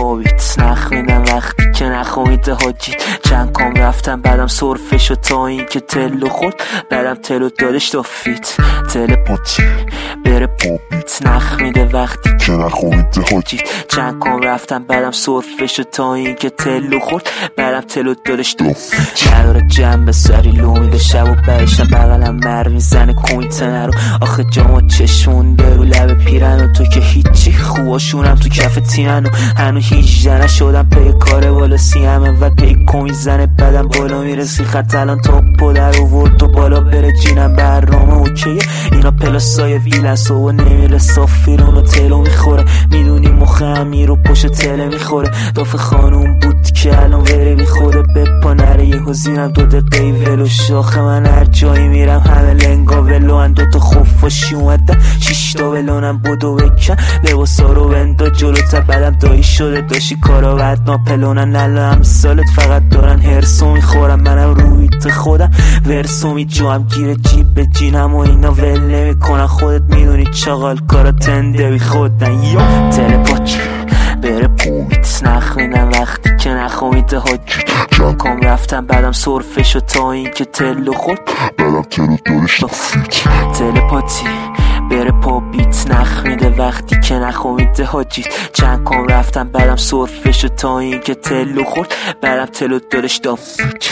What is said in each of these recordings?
پاویت نخ میدم وقتی که نخویده حاجیت. چند کام رفتم بعدم صرفشو تا این که تلو خورد بعدم تلو دادش دافیت. تلپاتی بره پاویت نخ میده وقتی که نخویده حاجیت. چند کام رفتم بعدم صرفشو تا این که تلو خورد بعدم تلو دادش دافیت. نداره جنبه سری لو میده شب و برشم بغلم مر میزنه کویته نرو. آخه جامو چشمونده رو لب پیرن و تو که هیچی خواشونم تو کف تینن و هنو 18 نشدم پی کار بالا سیمه و پیکو میزنه بدم بالا میرسی خط الان توپو در آورد تو بالا بره جینم برنامه اوکیه. اینا پلاسای ویلنس و نمیره صافیرون و تلو میخوره. میدونی مخ امیر رو پشت تله میخوره. داف خانوم بود که الان وره میخوره به پا نره یه حزینم 2 دقیقه ولو شاخه. من هر جایی میرم همه لنگا ولو هن 2 تا خفاشی اومدن 6 تا ولونم بودو بکن لباسا رو بندا جلوتا بعدم دایی شده داشی کارا بد ناپلونن نلا امثالت فقط دارن هرسو میخورم. منم رویت خودم ورسو میجوام گیر جیب به جینم و اینا ول نمیکنن. خودت میدونی چاقال کارا تنده بی خودن یا تلپاتی بره پویت نخ میدم وقتی که نخویده حاجیت. چند کام رفتم بعدم صرفشو تا این که تلو خورد بعدم تلو دارش دافیت. تلپاتی بره پا بیت نخ میده وقتی که نخویده حاجیت. چند کام رفتم بعدم صرفشو تا این که تلو خورد بعدم تلو دارش دافیت.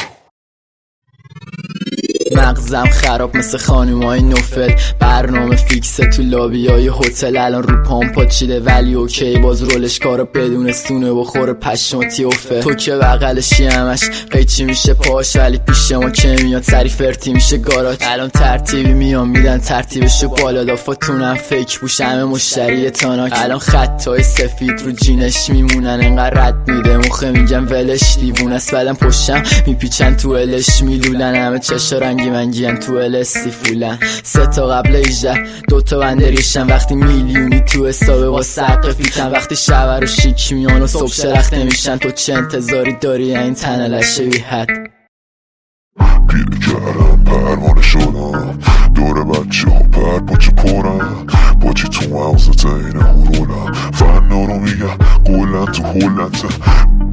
مغزم خراب مثل خانومای نوفل. برنامه فیکسه تو لابیای هتل الان رو پامپا چیده ولی اوکی. باز رولش کارو بدونستونه بخوره پشماتی افه. تو که بغلشی همش قیچی میشه پاش ولی پیش ما که میاد سری فرتی میشه گاراج. الان ترتیبی میان میدن ترتیبشو بالا دافتونم فیک بوش همه مشتری تاناک. الان خطای سفید رو جینش میمونن انقدر رد میده مخه میگم ولش دیوونست. بعدم پشتم میپیچن تو الش میلولن همه چشا رنگی منگین تو الستی فولن. 3 تا قبل 18 2 تا بنده ریشن وقتی میلیونی تو حسابه با سقف فیتن. وقتی شب رو شیک میان و صبح شرخت نمیشن تو چه انتظاری داری این تنه لشه بی حد. پیره کردم پروانه شدم دور بچه ها پر پاچه پرم پاچه تو مغزت اینه هرولم فنا رو میگم گلن تو هولنته